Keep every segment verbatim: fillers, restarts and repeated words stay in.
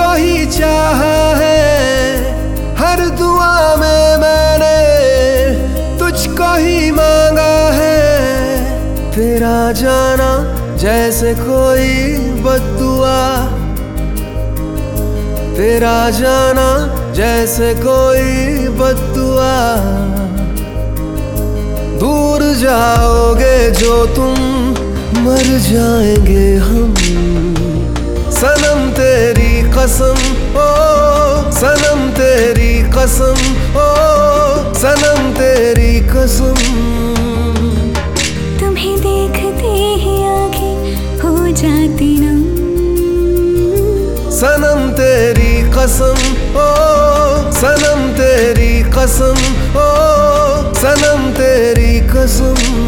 ही चाहा है, हर दुआ में मैंने तुझको ही मांगा है। तेरा जाना जैसे कोई बद्दुआ, तेरा जाना जैसे कोई बद्दुआ। दूर जाओगे जो तुम, मर जाएंगे हम। सनम तेरी कसम, ओ सनम तेरी कसम, ओ सनम तेरी कसम। तुम्हें देखते ही आंखें हो जाती नम। सनम तेरी कसम, ओ सनम तेरी कसम, ओ सनम तेरी कसम।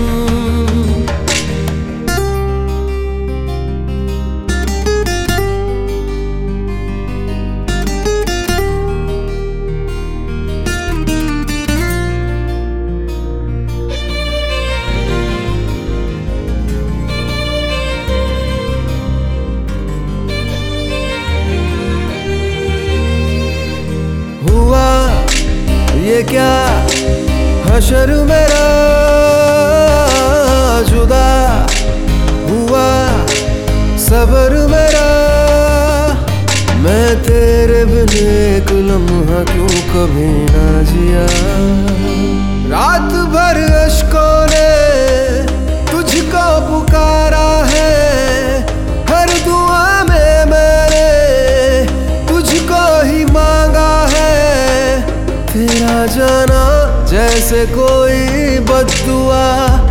हुआ ये क्या हशर मेरा, जुदा हुआ सबर मेरा। मैं तेरे बिन एक लम्हा क्यों कभी ना जिया। रात भर अश्कों ने तुझको पुकारा है, हर दुआ में मैंने तुझको ही मांगा है। तेरा जाना जैसे कोई बद्दुआ,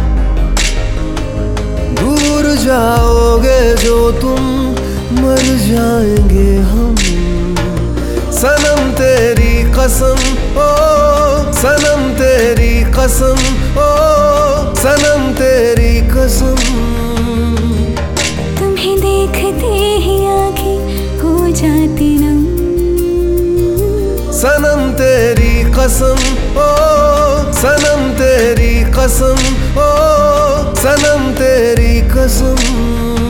दूर जाओगे जो तुम, मर जाएंगे हम। सनम तेरी कसम, ओ सनम तेरी कसम, ओ सनम तेरी कसम। तुम्हें देखते ही आंखें हो जाती नम। सनम तेरी कसम, ओ सनम तेरी कसम, ओ सनम तेरी कसम।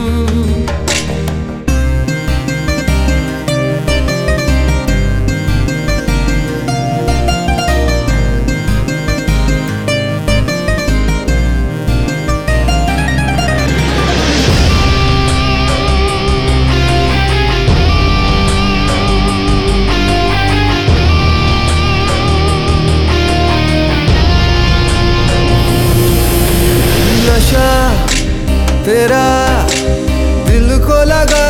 नशा तेरा दिल को लगा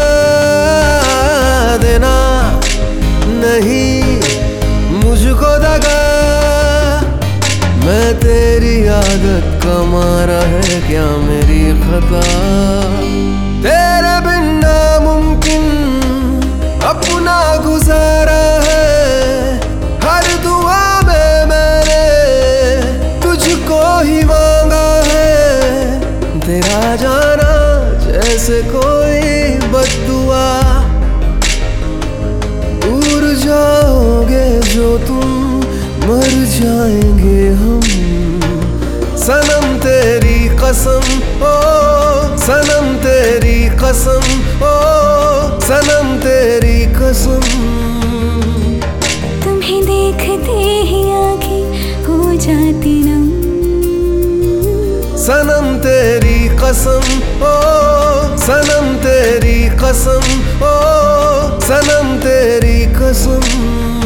देना, नहीं मुझको दगा। मैं तेरी आदत का मारा है क्या मेरी खता। तेरे बिन नामुमकिन अपना गुजारा है, हर दुआ में मैंने तुझको ही मांगा है। तेरा जाना जैसे कोई बद्दुआ, दूर जाओगे जो तुम, मर जाएंगे हम। सनम तेरी कसम, ओ सनम तेरी कसम, ओ सनम तेरी कसम। तुम्हें देखते ही आंखें हो जाती नम। सनम तेरी कसम, ओ सनम तेरी कसम, ओ सनम तेरी कसम।